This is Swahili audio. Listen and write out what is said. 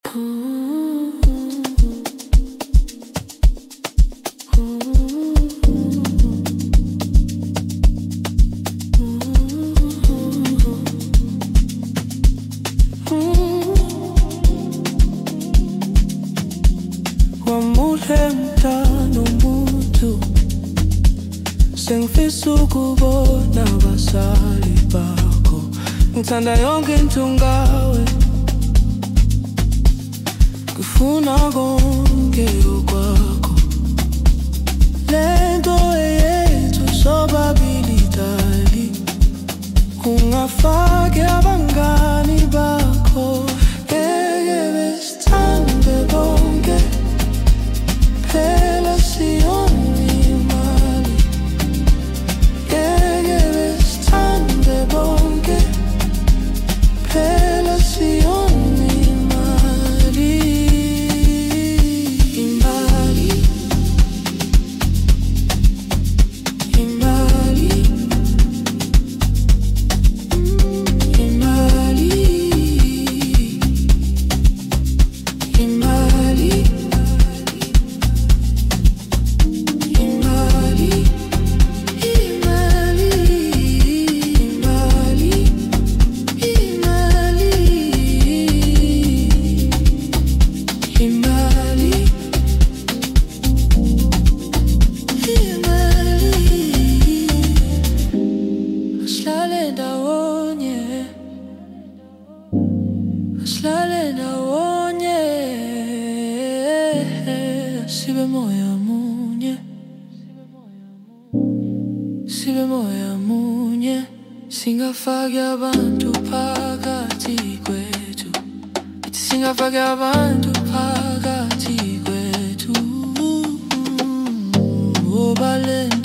Wamuhle mntana umuntu, sengifisa ukubona abazali bakho. Ngithanda yonke into ngawe, ngifuna konke okwakho. Lento eyethu sobabili dali, ungafake abangani bakho. Ngeke besithande bonke, phela siyona imali. Ngeke besithande bonke, phela siyona imali. Imali, imali, imali, imali. Asilale ndawonye, sibe moya munye, sibe moya munye. Singafaki abantu phakathi kwethu, singafaki abantu phakathi kwethu. Obaleni